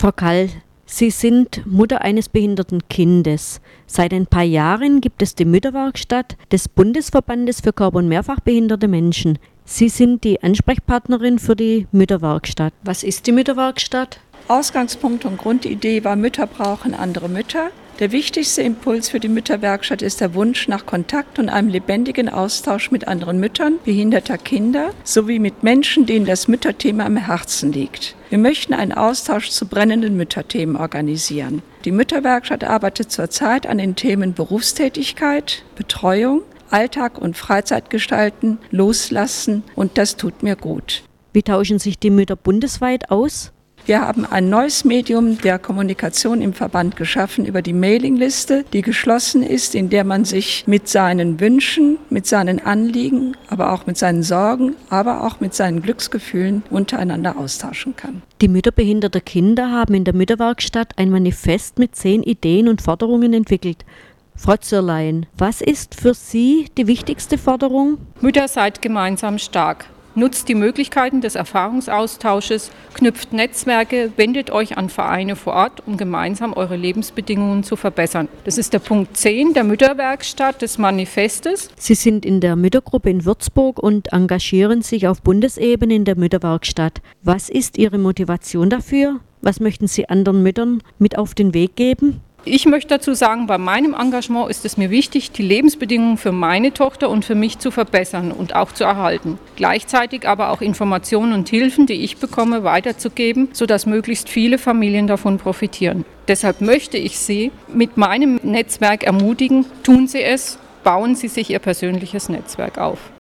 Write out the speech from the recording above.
Frau Kall, Sie sind Mutter eines behinderten Kindes. Seit ein paar Jahren gibt es die Mütterwerkstatt des Bundesverbandes für körper- und mehrfachbehinderte Menschen. Sie sind die Ansprechpartnerin für die Mütterwerkstatt. Was ist die Mütterwerkstatt? Ausgangspunkt und Grundidee war, Mütter brauchen andere Mütter. Der wichtigste Impuls für die Mütterwerkstatt ist der Wunsch nach Kontakt und einem lebendigen Austausch mit anderen Müttern behinderter Kinder sowie mit Menschen, denen das Mütterthema am Herzen liegt. Wir möchten einen Austausch zu brennenden Mütterthemen organisieren. Die Mütterwerkstatt arbeitet zurzeit an den Themen Berufstätigkeit, Betreuung, Alltag und Freizeit gestalten, loslassen, und das tut mir gut. Wie tauschen sich die Mütter bundesweit aus? Wir haben ein neues Medium der Kommunikation im Verband geschaffen über die Mailingliste, die geschlossen ist, in der man sich mit seinen Wünschen, mit seinen Anliegen, aber auch mit seinen Sorgen, aber auch mit seinen Glücksgefühlen untereinander austauschen kann. Die Mütter behinderter Kinder haben in der Mütterwerkstatt ein Manifest mit 10 Ideen und Forderungen entwickelt. Frau Zürlein, was ist für Sie die wichtigste Forderung? Mütter, seid gemeinsam stark. Nutzt die Möglichkeiten des Erfahrungsaustausches, knüpft Netzwerke, wendet euch an Vereine vor Ort, um gemeinsam eure Lebensbedingungen zu verbessern. Das ist der Punkt 10 der Mütterwerkstatt des Manifestes. Sie sind in der Müttergruppe in Würzburg und engagieren sich auf Bundesebene in der Mütterwerkstatt. Was ist Ihre Motivation dafür? Was möchten Sie anderen Müttern mit auf den Weg geben? Ich möchte dazu sagen, bei meinem Engagement ist es mir wichtig, die Lebensbedingungen für meine Tochter und für mich zu verbessern und auch zu erhalten. Gleichzeitig aber auch Informationen und Hilfen, die ich bekomme, weiterzugeben, sodass möglichst viele Familien davon profitieren. Deshalb möchte ich Sie mit meinem Netzwerk ermutigen, tun Sie es, bauen Sie sich Ihr persönliches Netzwerk auf.